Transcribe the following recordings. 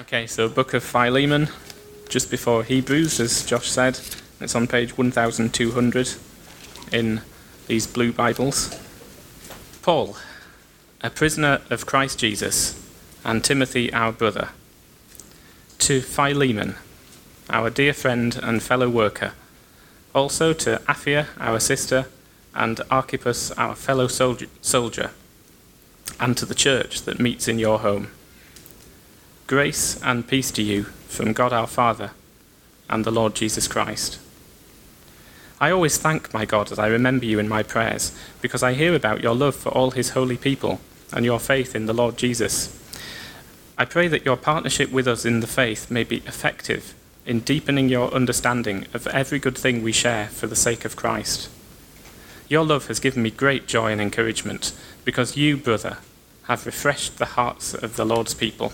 Okay, so Book of Philemon, just before Hebrews, as Josh said. It's on page 1200 in these blue Bibles. Paul, a prisoner of Christ Jesus, and Timothy, our brother, to Philemon, our dear friend and fellow worker, also to Apphia, our sister, and Archippus, our fellow soldier, and to the church that meets in your home. Grace and peace to you from God our Father and the Lord Jesus Christ. I always thank my God as I remember you in my prayers, because I hear about your love for all his holy people and your faith in the Lord Jesus. I pray that your partnership with us in the faith may be effective in deepening your understanding of every good thing we share for the sake of Christ. Your love has given me great joy and encouragement, because you, brother, have refreshed the hearts of the Lord's people.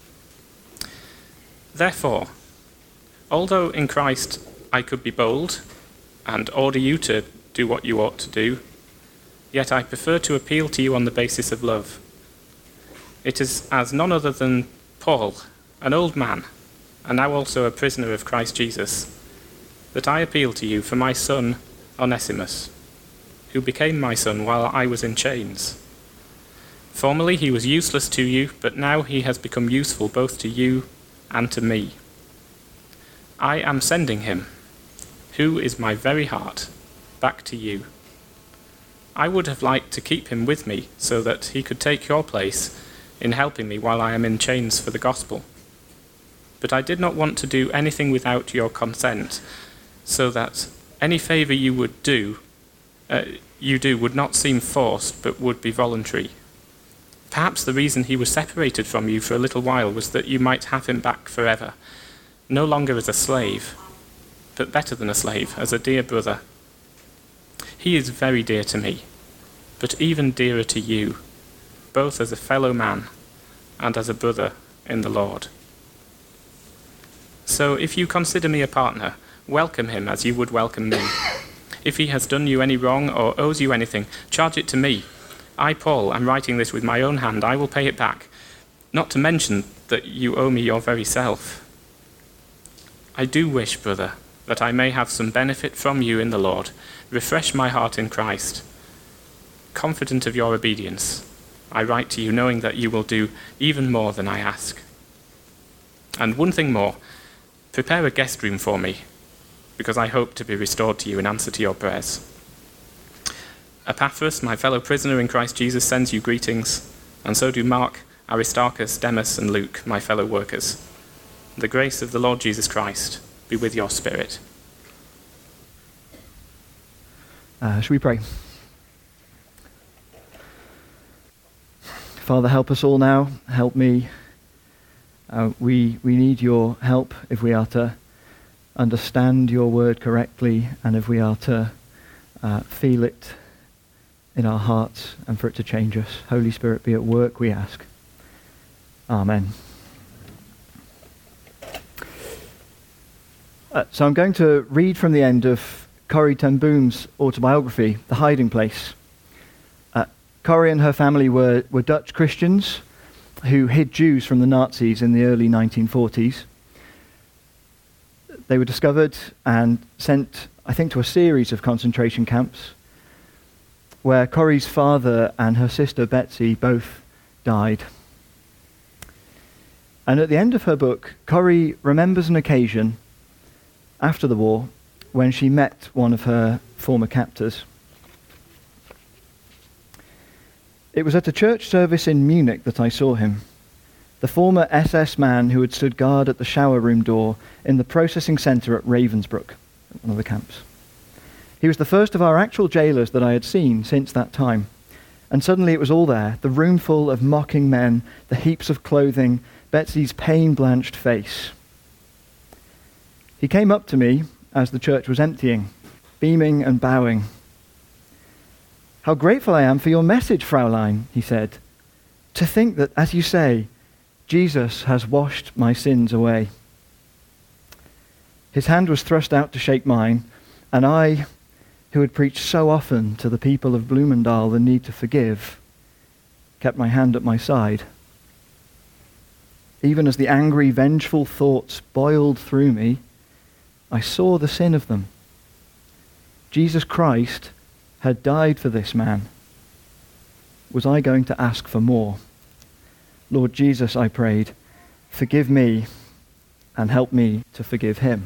Therefore, although in Christ I could be bold and order you to do what you ought to do, yet I prefer to appeal to you on the basis of love. It is as none other than Paul, an old man, and now also a prisoner of Christ Jesus, that I appeal to you for my son Onesimus, who became my son while I was in chains. Formerly he was useless to you, but now he has become useful both to you and to me. I am sending him, who is my very heart, back to you. I would have liked to keep him with me so that he could take your place in helping me while I am in chains for the gospel. But I did not want to do anything without your consent, so that any favor you would do would not seem forced, but would be voluntary. Perhaps the reason he was separated from you for a little while was that you might have him back forever, no longer as a slave, but better than a slave, as a dear brother. He is very dear to me, but even dearer to you, both as a fellow man and as a brother in the Lord. So if you consider me a partner, welcome him as you would welcome me. If he has done you any wrong or owes you anything, charge it to me. I, Paul, am writing this with my own hand. I will pay it back, not to mention that you owe me your very self. I do wish, brother, that I may have some benefit from you in the Lord. Refresh my heart in Christ. Confident of your obedience, I write to you knowing that you will do even more than I ask. And one thing more, prepare a guest room for me, because I hope to be restored to you in answer to your prayers. Epaphras, my fellow prisoner in Christ Jesus, sends you greetings, and so do Mark, Aristarchus, Demas, and Luke, my fellow workers. The grace of the Lord Jesus Christ be with your spirit. Shall we pray? Father, help us all now. Help me. We need your help if we are to understand your word correctly, and if we are to feel it in our hearts and for it to change us. Holy Spirit, be at work, we ask. Amen. So I'm going to read from the end of Corrie ten Boom's autobiography, The Hiding Place. Corrie and her family were Dutch Christians who hid Jews from the Nazis in the early 1940s. They were discovered and sent, I think, to a series of concentration camps where Corrie's father and her sister Betsy both died. And at the end of her book, Corrie remembers an occasion after the war when she met one of her former captors. It was at a church service in Munich that I saw him, the former SS man who had stood guard at the shower room door in the processing centre at Ravensbrück, one of the camps. He was the first of our actual jailers that I had seen since that time. And suddenly it was all there, the room full of mocking men, the heaps of clothing, Betsy's pain-blanched face. He came up to me as the church was emptying, beaming and bowing. "How grateful I am for your message, Fraulein," he said. "To think that, as you say, Jesus has washed my sins away." His hand was thrust out to shake mine, and I, who had preached so often to the people of Bloemendaal the need to forgive, kept my hand at my side. even as the angry, vengeful thoughts boiled through me, I saw the sin of them. Jesus Christ had died for this man. Was I going to ask for more? Lord Jesus, I prayed, forgive me and help me to forgive him.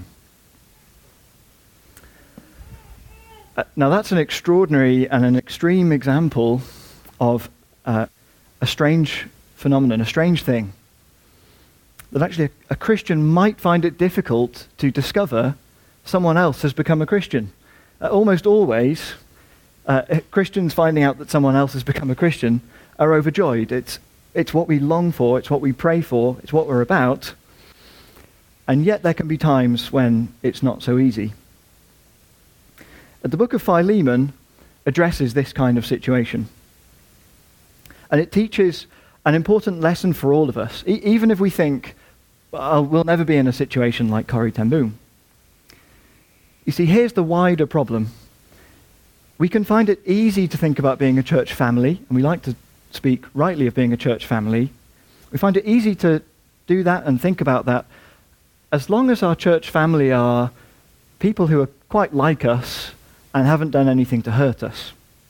Now that's an extraordinary and an extreme example of a strange phenomenon, a strange thing. That actually a Christian might find it difficult to discover someone else has become a Christian. Almost always, Christians finding out that someone else has become a Christian are overjoyed. It's what we long for, it's what we pray for, it's what we're about. And yet there can be times when it's not so easy. The book of Philemon addresses this kind of situation. And it teaches an important lesson for all of us, even if we think, we'll never be in a situation like Corrie ten Boom. You see, here's the wider problem. We can find it easy to think about being a church family, and we like to speak rightly of being a church family. We find it easy to do that and think about that as long as our church family are people who are quite like us and haven't done anything to hurt us.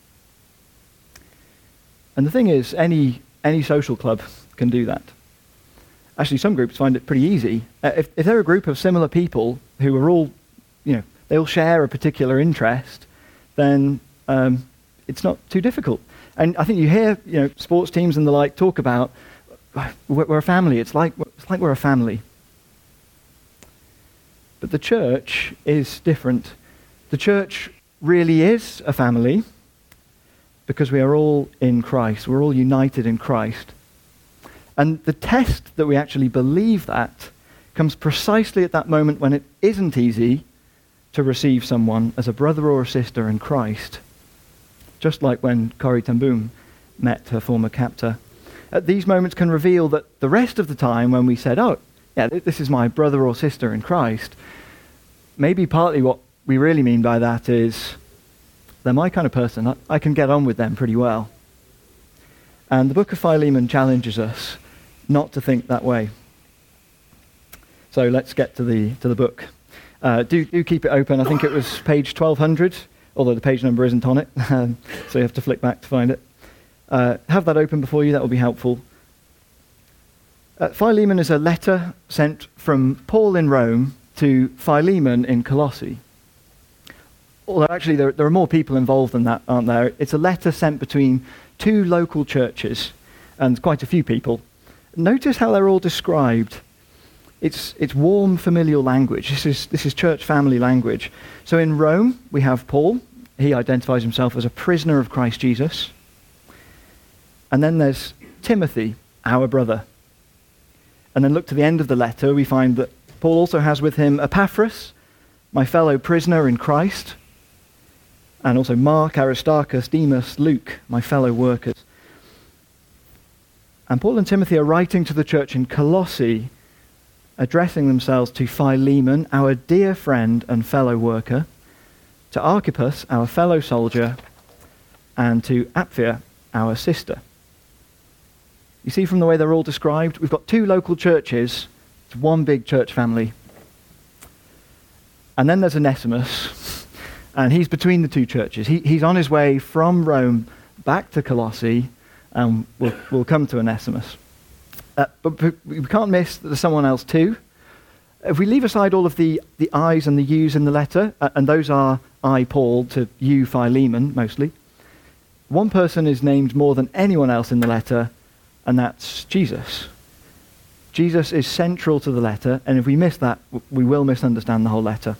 And the thing is, any social club can do that. Actually, some groups find it pretty easy. If they're a group of similar people who are all, they all share a particular interest, then it's not too difficult. And I think you hear, sports teams and the like talk about, we're a family. It's like we're a family. But the church is different. The church really is a family because we are all in Christ. We're all united in Christ. And the test that we actually believe that comes precisely at that moment when it isn't easy to receive someone as a brother or a sister in Christ. Just like when Corrie ten Boom met her former captor. These moments can reveal that the rest of the time when we said, this is my brother or sister in Christ, maybe partly what we really mean by that is they're my kind of person. I can get on with them pretty well. And the book of Philemon challenges us not to think that way. So let's get to the book. Do keep it open. I think it was page 1200, although the page number isn't on it, so you have to flick back to find it. Have that open before you, that will be helpful. Philemon is a letter sent from Paul in Rome to Philemon in Colossae. Although actually there are more people involved than that, aren't there? It's a letter sent between two local churches, and quite a few people. Notice how they're all described. It's warm, familial language. This is church family language. So in Rome, we have Paul. He identifies himself as a prisoner of Christ Jesus. And then there's Timothy, our brother. And then look to the end of the letter, we find that Paul also has with him Epaphras, my fellow prisoner in Christ, and also Mark, Aristarchus, Demas, Luke, my fellow workers. And Paul and Timothy are writing to the church in Colossae, addressing themselves to Philemon, our dear friend and fellow worker, to Archippus, our fellow soldier, and to Apphia, our sister. You see from the way they're all described, we've got two local churches, it's one big church family. And then there's Onesimus, and he's between the two churches. He's on his way from Rome back to Colossae, and we'll come to Onesimus. But we can't miss that there's someone else too. If we leave aside all of the I's and the U's in the letter, and those are I, Paul, to you, Philemon, mostly, one person is named more than anyone else in the letter, and that's Jesus. Jesus is central to the letter, and if we miss that, we will misunderstand the whole letter.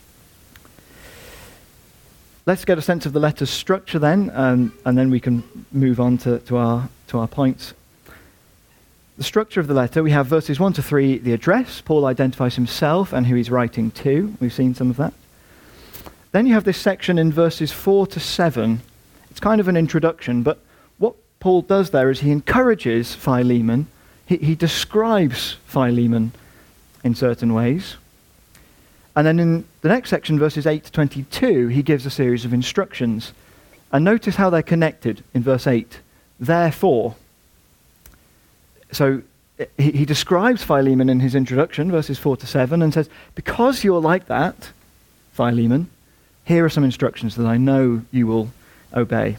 Let's get a sense of the letter's structure then, and then we can move on to our points. The structure of the letter, we have verses 1 to 3, the address. Paul identifies himself and who he's writing to. We've seen some of that. Then you have this section in verses 4 to 7. It's kind of an introduction, but what Paul does there is he encourages Philemon. He describes Philemon in certain ways. And then in the next section, verses 8 to 22, he gives a series of instructions. And notice how they're connected in verse 8. Therefore. So he describes Philemon in his introduction, verses 4 to 7, and says, because you're like that, Philemon, here are some instructions that I know you will obey.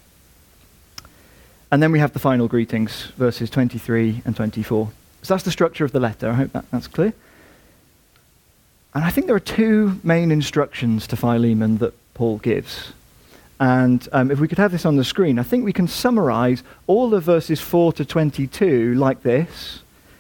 And then we have the final greetings, verses 23 and 24. So that's the structure of the letter. I hope that's clear. And I think there are two main instructions to Philemon that Paul gives. And if we could have this on the screen, I think we can summarize all of verses 4 to 22 like this.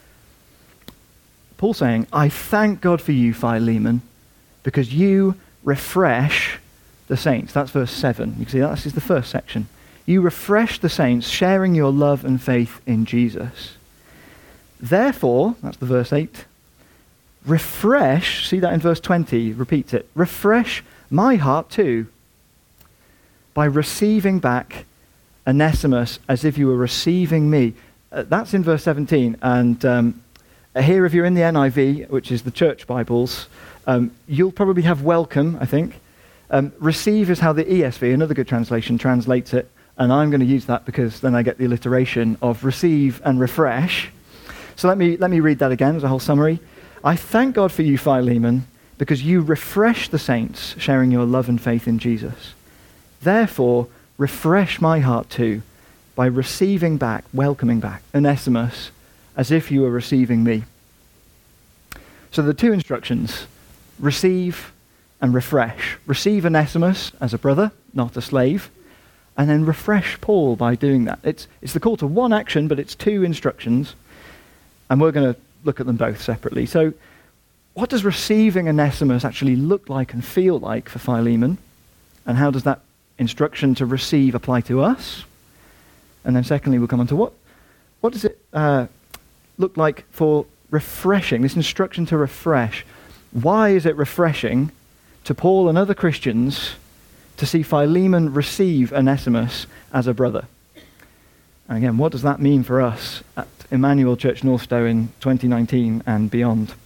Paul saying, I thank God for you, Philemon, because you refresh the saints. That's verse 7. You can see that. This is the first section. You refresh the saints, sharing your love and faith in Jesus. Therefore, that's the verse 8, refresh, see that in verse 20, repeats it, refresh my heart too, by receiving back Onesimus as if you were receiving me. That's in verse 17. And here, if you're in the NIV, which is the church Bibles, you'll probably have welcome, I think. Receive is how the ESV, another good translation, translates it. And I'm going to use that because then I get the alliteration of receive and refresh. So let me read that again as a whole summary. I thank God for you, Philemon, because you refresh the saints, sharing your love and faith in Jesus. Therefore, refresh my heart too, by receiving back, welcoming back, Onesimus, as if you were receiving me. So the two instructions, receive and refresh. Receive Onesimus as a brother, not a slave, and then refresh Paul by doing that. It's the call to one action, but it's two instructions, and we're going to look at them both separately. So what does receiving Onesimus actually look like and feel like for Philemon? And how does that instruction to receive apply to us? And then secondly, we'll come on to what does it look like for refreshing, this instruction to refresh. Why is it refreshing to Paul and other Christians to see Philemon receive Onesimus as a brother? And again, what does that mean for us at Emmanuel Church Northstowe in 2019 and beyond?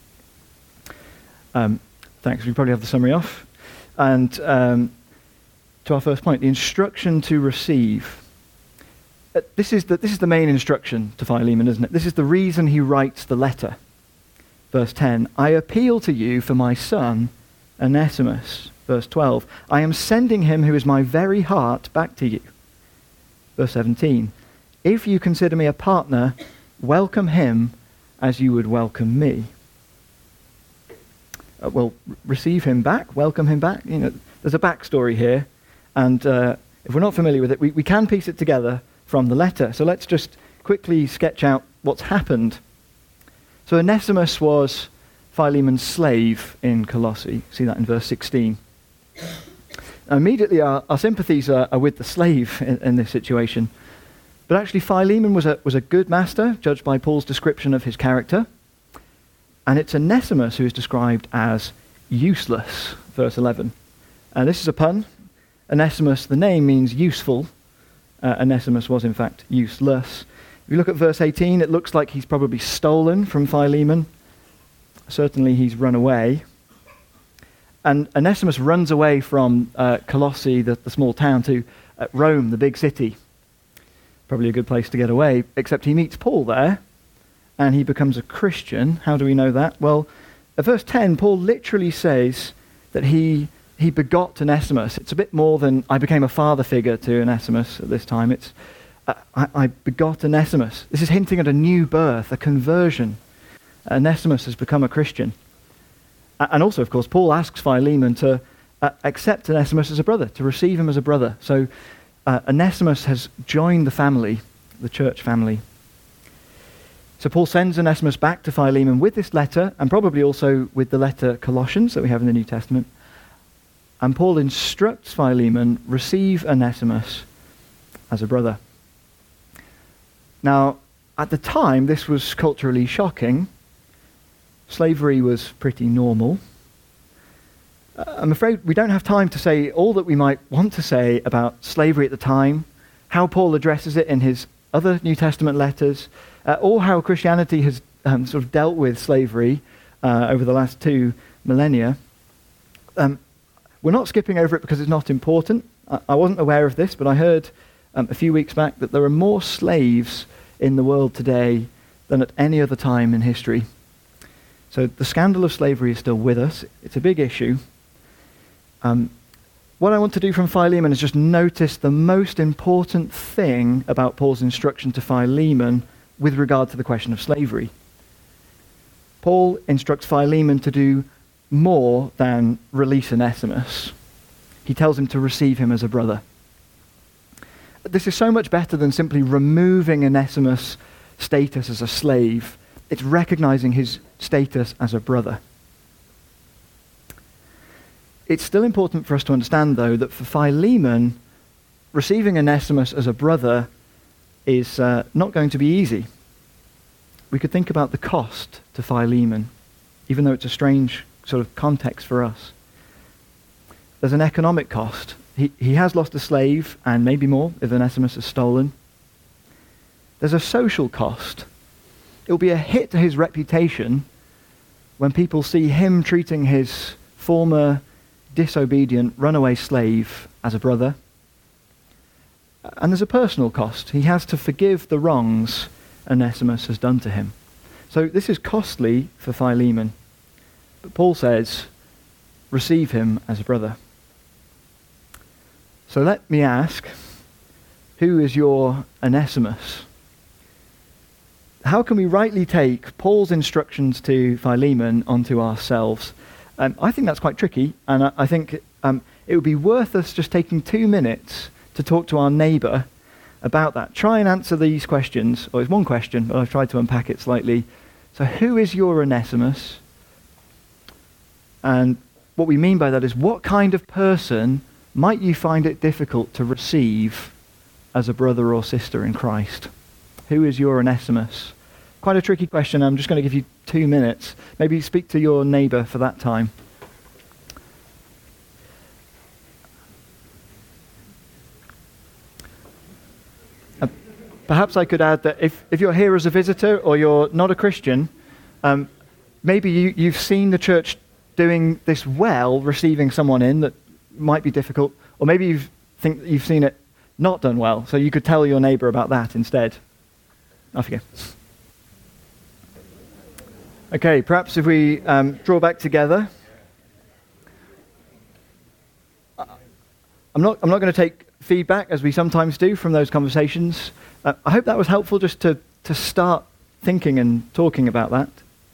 Thanks, we probably have the summary off. And to our first point, the instruction to receive. This is the main instruction to Philemon, isn't it? This is the reason he writes the letter. Verse 10, I appeal to you for my son, Onesimus. Verse 12, I am sending him who is my very heart back to you. Verse 17, if you consider me a partner, welcome him as you would welcome me. Receive him back, welcome him back. You know, there's a backstory here, and if we're not familiar with it, we can piece it together from the letter. So let's just quickly sketch out what's happened. So Onesimus was Philemon's slave in Colossae. See that in verse 16. Immediately our sympathies are with the slave in this situation. But actually Philemon was a good master, judged by Paul's description of his character. And it's Onesimus who is described as useless, verse 11. And this is a pun. Onesimus, the name, means useful. Onesimus was in fact useless. If you look at verse 18, it looks like he's probably stolen from Philemon. Certainly he's run away. And Onesimus runs away from Colossae, the small town, to Rome, the big city. Probably a good place to get away, except he meets Paul there, and he becomes a Christian. How do we know that? Well, at verse 10, Paul literally says that he begot Onesimus. It's a bit more than I became a father figure to Onesimus at this time. It's I begot Onesimus. This is hinting at a new birth, a conversion. Onesimus has become a Christian. And also, of course, Paul asks Philemon to accept Onesimus as a brother, to receive him as a brother. So Onesimus has joined the family, the church family. So Paul sends Onesimus back to Philemon with this letter, and probably also with the letter Colossians that we have in the New Testament. And Paul instructs Philemon, receive Onesimus as a brother. Now, at the time, this was culturally shocking. Slavery was pretty normal. I'm afraid we don't have time to say all that we might want to say about slavery at the time, how Paul addresses it in his other New Testament letters, or how Christianity has sort of dealt with slavery over the last 2 millennia. We're not skipping over it because it's not important. I wasn't aware of this, but I heard a few weeks back that there are more slaves in the world today than at any other time in history. So the scandal of slavery is still with us. It's a big issue. What I want to do from Philemon is just notice the most important thing about Paul's instruction to Philemon with regard to the question of slavery. Paul instructs Philemon to do more than release Onesimus. He tells him to receive him as a brother. This is so much better than simply removing Onesimus' status as a slave. It's recognizing his status as a brother. It's still important for us to understand, though, that for Philemon, receiving Onesimus as a brother is not going to be easy. We could think about the cost to Philemon, even though it's a strange sort of context for us. There's an economic cost. He has lost a slave, and maybe more if Onesimus is stolen. There's a social cost. It will be a hit to his reputation when people see him treating his former disobedient runaway slave as a brother. And there's a personal cost. He has to forgive the wrongs Onesimus has done to him. So this is costly for Philemon. But Paul says, receive him as a brother. So let me ask, who is your Onesimus? How can we rightly take Paul's instructions to Philemon onto ourselves? I think that's quite tricky, and I think it would be worth us just taking 2 minutes to talk to our neighbour about that. Try and answer these questions. It's one question, but I've tried to unpack it slightly. So who is your Onesimus? And what we mean by that is, what kind of person might you find it difficult to receive as a brother or sister in Christ? Who is your Onesimus? Quite a tricky question. I'm just going to give you 2 minutes. Maybe speak to your neighbour for that time. Perhaps I could add that if you're here as a visitor or you're not a Christian, maybe you've seen the church doing this well, receiving someone in that might be difficult, or maybe you think you've seen it not done well, so you could tell your neighbour about that instead. Off you go. Okay, perhaps if we draw back together. I'm not going to take feedback, as we sometimes do, from those conversations. I hope that was helpful just to start thinking and talking about that.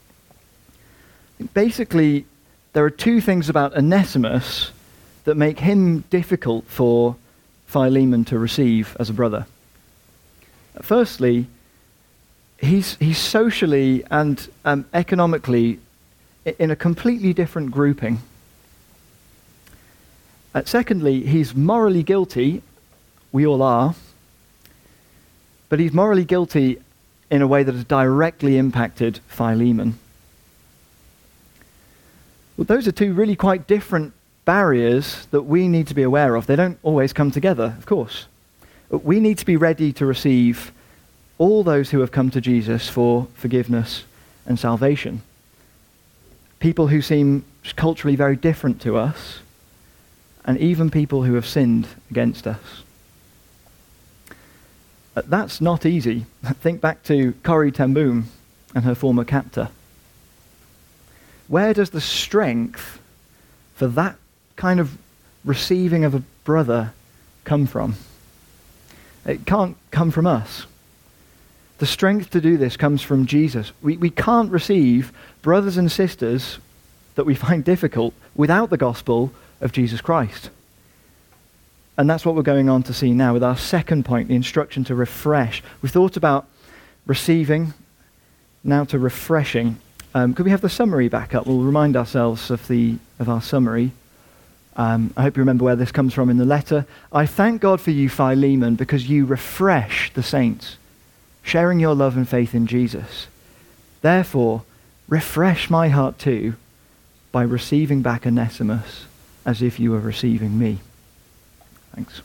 Basically, there are 2 things about Onesimus that make him difficult for Philemon to receive as a brother. Firstly, he's socially and economically in a completely different grouping. Secondly, he's morally guilty. We all are. But he's morally guilty in a way that has directly impacted Philemon. Well, those are 2 really quite different barriers that we need to be aware of. They don't always come together, of course. But we need to be ready to receive all those who have come to Jesus for forgiveness and salvation. People who seem culturally very different to us, and even people who have sinned against us. That's not easy. Think back to Corrie ten Boom and her former captor. Where does the strength for that kind of receiving of a brother come from? It can't come from us. The strength to do this comes from Jesus. We can't receive brothers and sisters that we find difficult without the gospel of Jesus Christ. And that's what we're going on to see now with our second point, the instruction to refresh. We thought about receiving, now to refreshing. Could we have the summary back up? We'll remind ourselves of our summary. I hope you remember where this comes from in the letter. I thank God for you, Philemon, because you refresh the saints, sharing your love and faith in Jesus. Therefore, refresh my heart too by receiving back Onesimus as if you were receiving me. Thanks.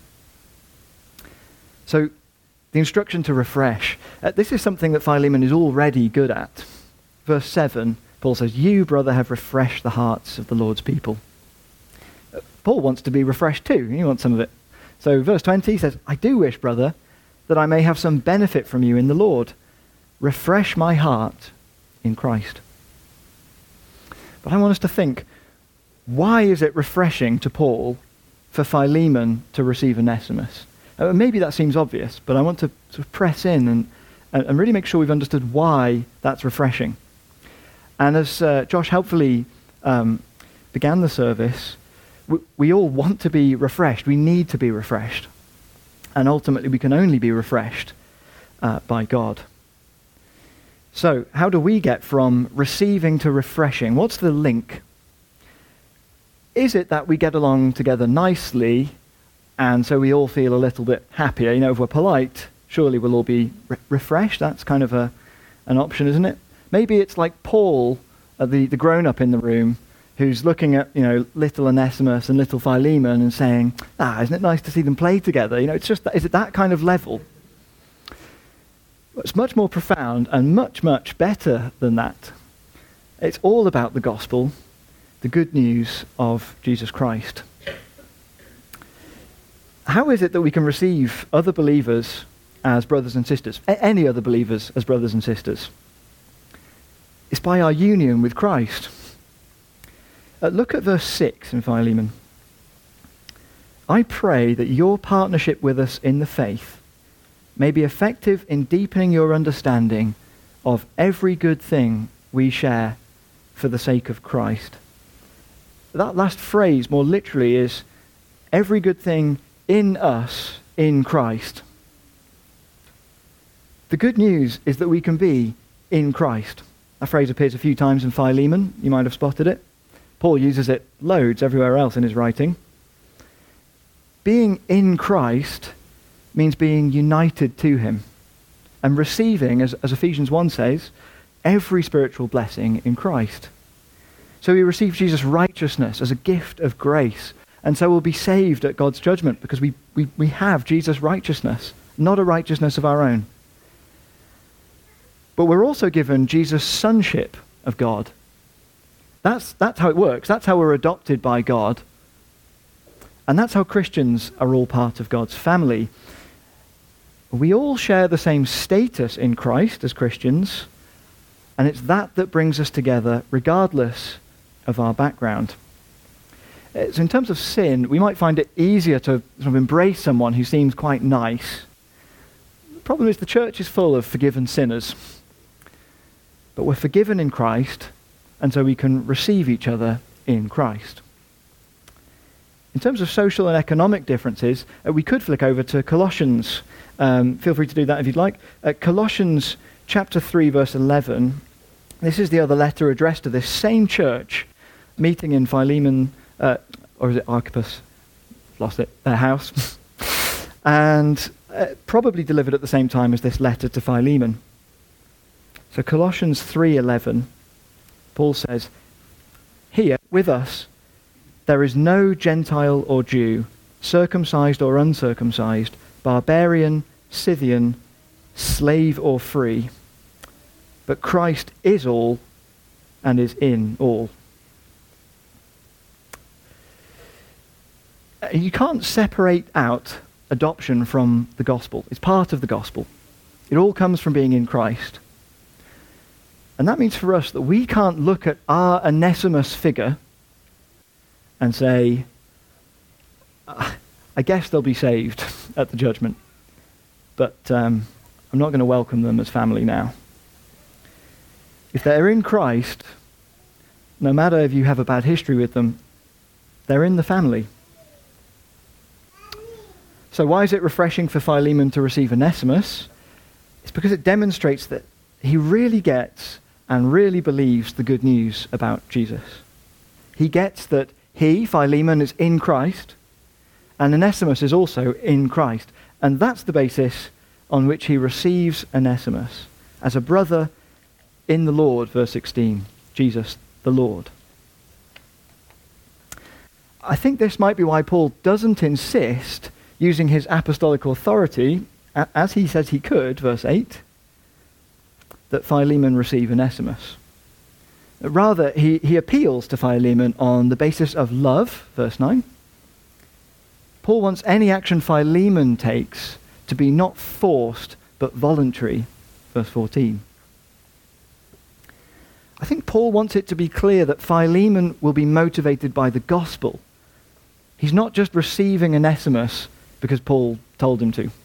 So, the instruction to refresh. This is something that Philemon is already good at. Verse 7, Paul says, you, brother, have refreshed the hearts of the Lord's people. Paul wants to be refreshed too. He wants some of it. So verse 20 says, I do wish, brother, that I may have some benefit from you in the Lord. refresh my heart in Christ. But I want us to think, why is it refreshing to Paul for Philemon to receive Onesimus? Maybe that seems obvious, but I want to sort of press in and really make sure we've understood why that's refreshing. And as Josh helpfully began the service, we all want to be refreshed. We need to be refreshed. And ultimately, we can only be refreshed by God. So, how do we get from receiving to refreshing? What's the link? Is it that we get along together nicely, and so we all feel a little bit happier? You know, if we're polite, surely we'll all be refreshed. That's kind of an option, isn't it? Maybe it's like Paul, the grown-up in the room, who's looking at, little Onesimus and little Philemon and saying, isn't it nice to see them play together? It's just, is it that kind of level? It's much more profound and much, much better than that. It's all about the gospel, the good news of Jesus Christ. How is it that we can receive other believers as brothers and sisters, any other believers as brothers and sisters? It's by our union with Christ. Look at verse 6 in Philemon. I pray that your partnership with us in the faith may be effective in deepening your understanding of every good thing we share for the sake of Christ. That last phrase, more literally, is every good thing in us, in Christ. The good news is that we can be in Christ. That phrase appears a few times in Philemon. You might have spotted it. Paul uses it loads everywhere else in his writing. Being in Christ means being united to him and receiving, as Ephesians 1 says, every spiritual blessing in Christ. So we receive Jesus' righteousness as a gift of grace, and so we'll be saved at God's judgment because we have Jesus' righteousness, not a righteousness of our own. But we're also given Jesus' sonship of God. That's how it works. That's how we're adopted by God. And that's how Christians are all part of God's family. We all share the same status in Christ as Christians, and it's that brings us together regardless of our background. So in terms of sin, we might find it easier to sort of embrace someone who seems quite nice. The problem is the church is full of forgiven sinners. But we're forgiven in Christ, and so we can receive each other in Christ. In terms of social and economic differences, we could flick over to Colossians. Feel free to do that if you'd like. Colossians chapter 3, verse 11. This is the other letter addressed to this same church, meeting in Philemon, or is it Archippus? Lost it. Their house. And probably delivered at the same time as this letter to Philemon. So Colossians 3:11, Paul says, here, with us, there is no Gentile or Jew, circumcised or uncircumcised, barbarian, Scythian, slave or free, but Christ is all and is in all. You can't separate out adoption from the gospel. It's part of the gospel. It all comes from being in Christ. And that means for us that we can't look at our Onesimus figure and say, I guess they'll be saved at the judgment, but I'm not going to welcome them as family now. If they're in Christ, no matter if you have a bad history with them, they're in the family. So why is it refreshing for Philemon to receive Onesimus? It's because it demonstrates that he really gets and really believes the good news about Jesus. He gets that he, Philemon, is in Christ, and Onesimus is also in Christ. And that's the basis on which he receives Onesimus as a brother in the Lord, verse 16, Jesus the Lord. I think this might be why Paul doesn't insist, using his apostolic authority, as he says he could, verse 8, that Philemon receive Onesimus. Rather, he appeals to Philemon on the basis of love, verse 9. Paul wants any action Philemon takes to be not forced, but voluntary, verse 14. Paul wants it to be clear that Philemon will be motivated by the gospel. He's not just receiving Onesimus because Paul told him to.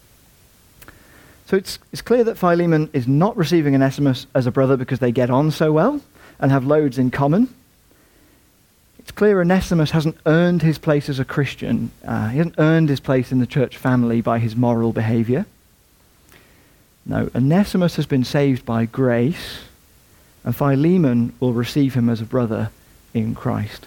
So it's clear that Philemon is not receiving Onesimus as a brother because they get on so well and have loads in common. It's clear Onesimus hasn't earned his place as a Christian. He hasn't earned his place in the church family by his moral behavior. No, Onesimus has been saved by grace, and Philemon will receive him as a brother in Christ.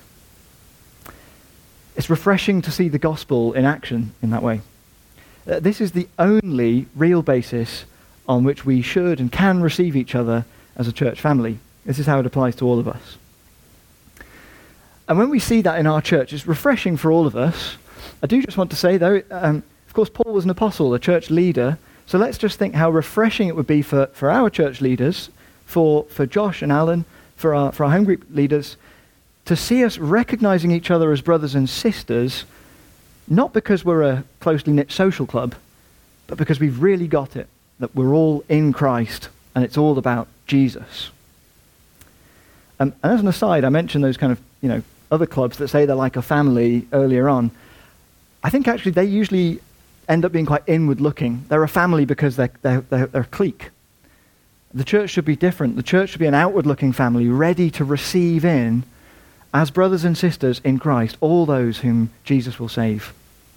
It's refreshing to see the gospel in action in that way. This is the only real basis on which we should and can receive each other as a church family. This is how it applies to all of us. And when we see that in our church, it's refreshing for all of us. I do just want to say, though, of course, Paul was an apostle, a church leader, so let's just think how refreshing it would be for our church leaders, for Josh and Alan, for our home group leaders, to see us recognizing each other as brothers and sisters, not because we're a closely knit social club, but because we've really got it, that we're all in Christ, and it's all about Jesus. And as an aside, I mentioned those kind of, other clubs that say they're like a family earlier on. I think actually they usually end up being quite inward-looking. They're a family because they're a clique. The church should be different. The church should be an outward-looking family, ready to receive in, as brothers and sisters in Christ, all those whom Jesus will save.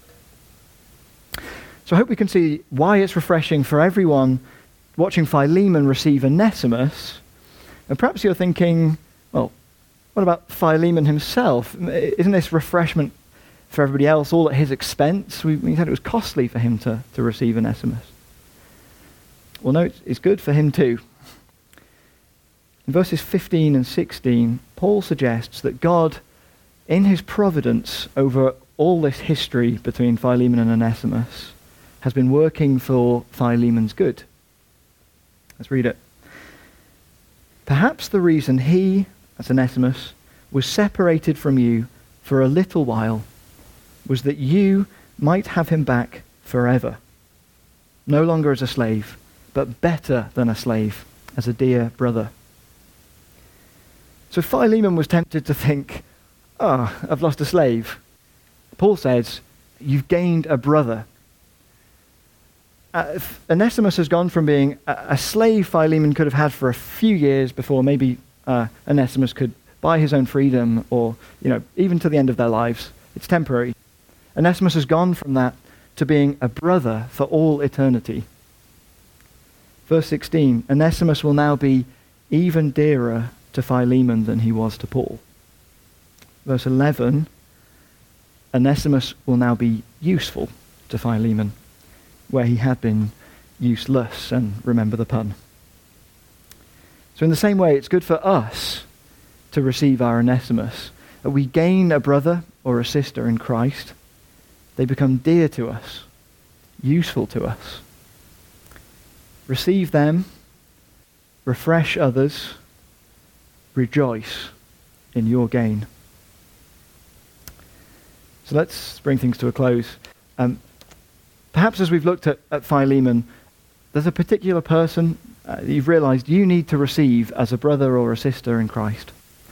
So I hope we can see why it's refreshing for everyone watching Philemon receive Onesimus. And perhaps you're thinking, well, what about Philemon himself? Isn't this refreshment for everybody else all at his expense? We said it was costly for him to receive Onesimus. Well, no, it's good for him too. In verses 15 and 16, Paul suggests that God, in his providence over all this history between Philemon and Onesimus, has been working for Philemon's good. Let's read it. Perhaps the reason he, as Onesimus, was separated from you for a little while was that you might have him back forever, no longer as a slave, but better than a slave, as a dear brother. So Philemon was tempted to think, I've lost a slave. Paul says, you've gained a brother. Onesimus has gone from being a slave Philemon could have had for a few years before maybe Onesimus could buy his own freedom or, even to the end of their lives. It's temporary. Onesimus has gone from that to being a brother for all eternity. Verse 16, Onesimus will now be even dearer to Philemon than he was to Paul. Verse 11, Onesimus will now be useful to Philemon, where he had been useless, and remember the pun. So in the same way, it's good for us to receive our Onesimus. That we gain a brother or a sister in Christ. They become dear to us, useful to us. Receive them, refresh others, rejoice in your gain. So let's bring things to a close. Perhaps as we've looked at Philemon, there's a particular person you've realized you need to receive as a brother or a sister in Christ.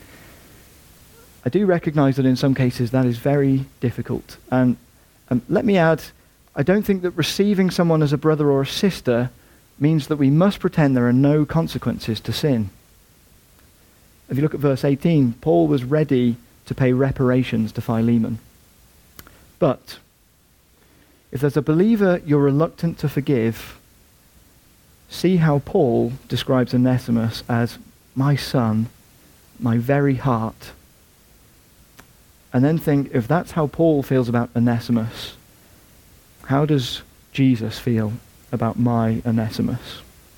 I do recognize that in some cases that is very difficult. And let me add, I don't think that receiving someone as a brother or a sister means that we must pretend there are no consequences to sin. If you look at verse 18, Paul was ready to pay reparations to Philemon. But if there's a believer you're reluctant to forgive, see how Paul describes Onesimus as my son, my very heart. And then think, if that's how Paul feels about Onesimus, how does Jesus feel about my Onesimus?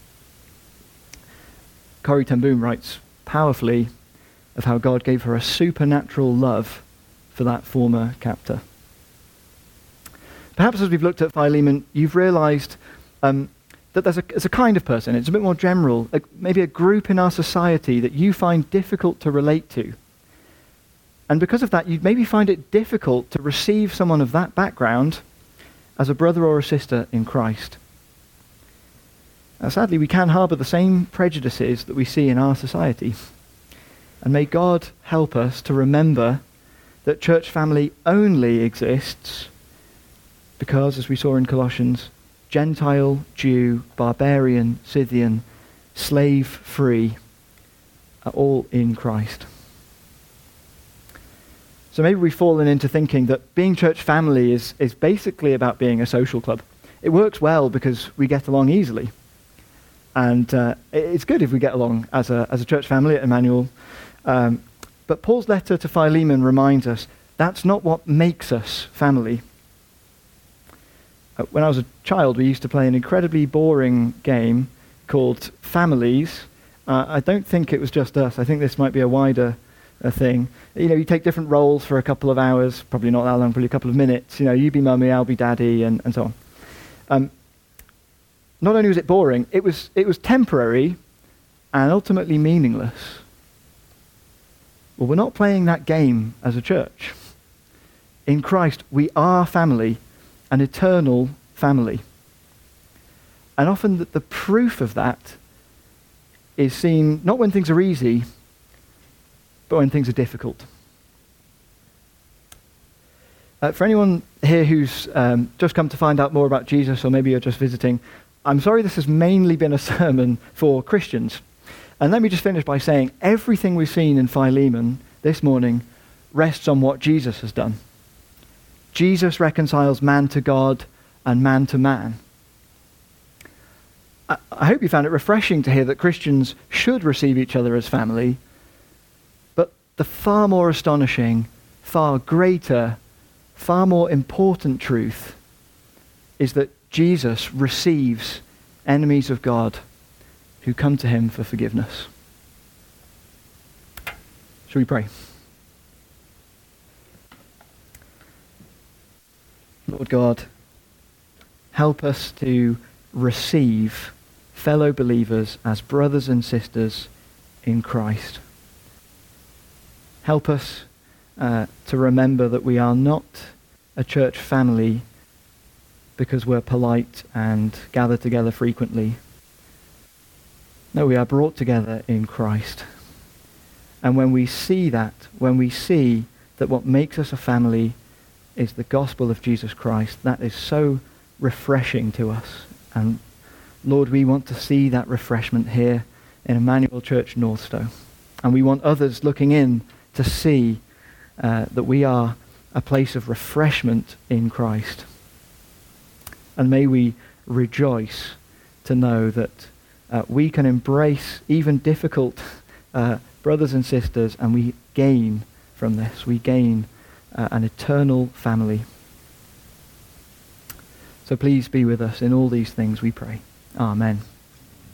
Corrie ten Boom writes powerfully of how God gave her a supernatural love for that former captor. Perhaps as we've looked at Philemon, you've realized that there's a kind of person, it's a bit more general, maybe a group in our society that you find difficult to relate to. And because of that, you maybe find it difficult to receive someone of that background as a brother or a sister in Christ. Now, sadly, we can harbour the same prejudices that we see in our society. And may God help us to remember that church family only exists because, as we saw in Colossians, Gentile, Jew, barbarian, Scythian, slave, free, are all in Christ. So maybe we've fallen into thinking that being church family is basically about being a social club. It works well because we get along easily. And it's good if we get along as a church family at Emmanuel. But Paul's letter to Philemon reminds us that's not what makes us family. When I was a child, we used to play an incredibly boring game called Families. I don't think it was just us. I think this might be a wider thing. You take different roles for a couple of hours, probably not that long, probably a couple of minutes. You be mummy, I'll be daddy, and so on. Not only was it boring, it was temporary and ultimately meaningless. Well, we're not playing that game as a church. In Christ, we are family, an eternal family. And often the proof of that is seen not when things are easy, but when things are difficult. For anyone here who's just come to find out more about Jesus, or maybe you're just visiting, I'm sorry this has mainly been a sermon for Christians. And let me just finish by saying everything we've seen in Philemon this morning rests on what Jesus has done. Jesus reconciles man to God and man to man. I hope you found it refreshing to hear that Christians should receive each other as family, but the far more astonishing, far greater, far more important truth is that Jesus receives enemies of God who come to him for forgiveness. Shall we pray? Lord God, help us to receive fellow believers as brothers and sisters in Christ. Help us to remember that we are not a church family because we're polite and gather together frequently. No, we are brought together in Christ. And when we see that what makes us a family is the gospel of Jesus Christ, that is so refreshing to us. And Lord, we want to see that refreshment here in Emmanuel Church Northstowe. And we want others looking in to see that we are a place of refreshment in Christ. And may we rejoice to know that we can embrace even difficult brothers and sisters, and we gain from this. We gain an eternal family. So please be with us in all these things, we pray. Amen.